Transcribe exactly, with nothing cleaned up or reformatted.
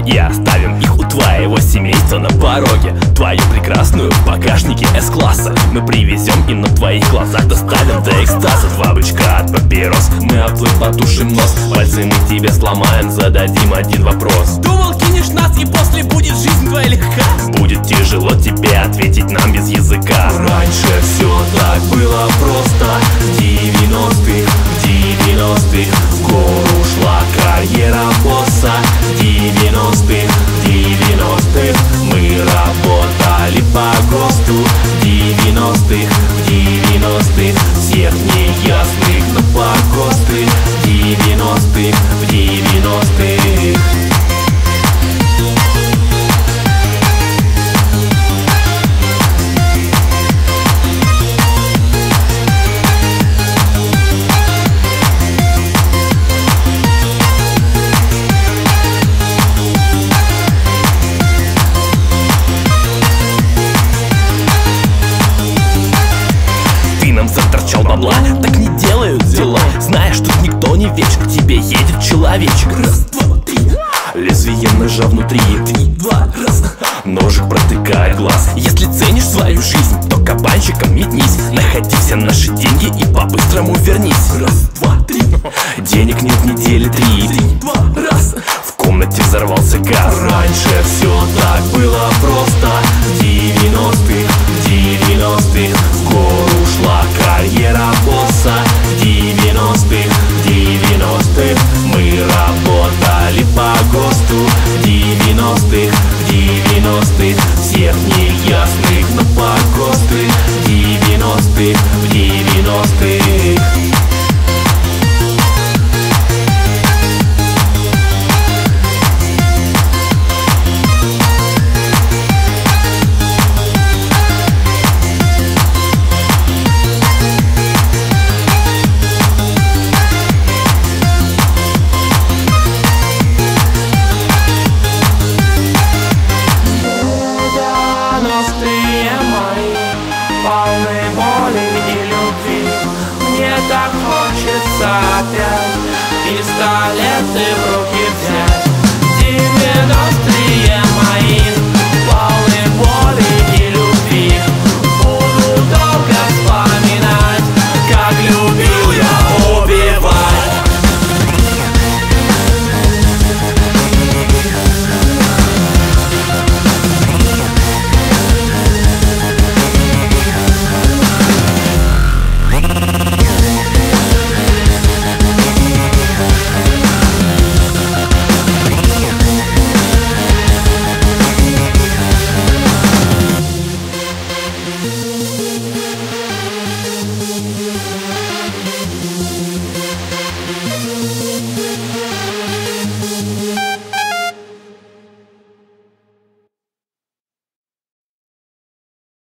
и оставим их у твоего семейства на пороге. Твою прекрасную в багажнике С-класса мы привезем и на твоих глазах доставим до экстаза. Два бычка от папирос, мы оплыв потушим нос, пальцы мы тебе сломаем, зададим один вопрос. Думал, кинешь нас и после будет жизнь твоя легка? Будет тяжело тебе ответить нам без языка. Раньше все так было просто. В девяностых, в девяностых в гору шла карьера босса. В девяностых, в девяностых мы работали по ГОСТу. В девяностых, в девяностых всех неясных на погосты. В девяностых, в девяностых. Заторчал бабла, так не делают дела. Знаешь, тут никто не вечен, к тебе едет человечек. Раз, два, три. Лезвие ножа внутри. Три, два, раз. Ножик протыкает глаз. Если ценишь свою жизнь, то кабанчиком метнись. Находи все наши деньги и по-быстрому вернись. Раз, два, три. Денег нет недели три. Три, два, раз. В комнате взорвался газ. Раньше все так было просто. В девяностых, в девяностых в гору шла карьера босса. В девяностых, в девяностых мы работали по ГОСТу. В девяностых, в девяностых всех неясных на погосты. В девяностых, в девяностых. Так хочется опять пистолеты в руки взять. Девяностые мои, полны боли и любви. Буду долго вспоминать, как любил я убивать.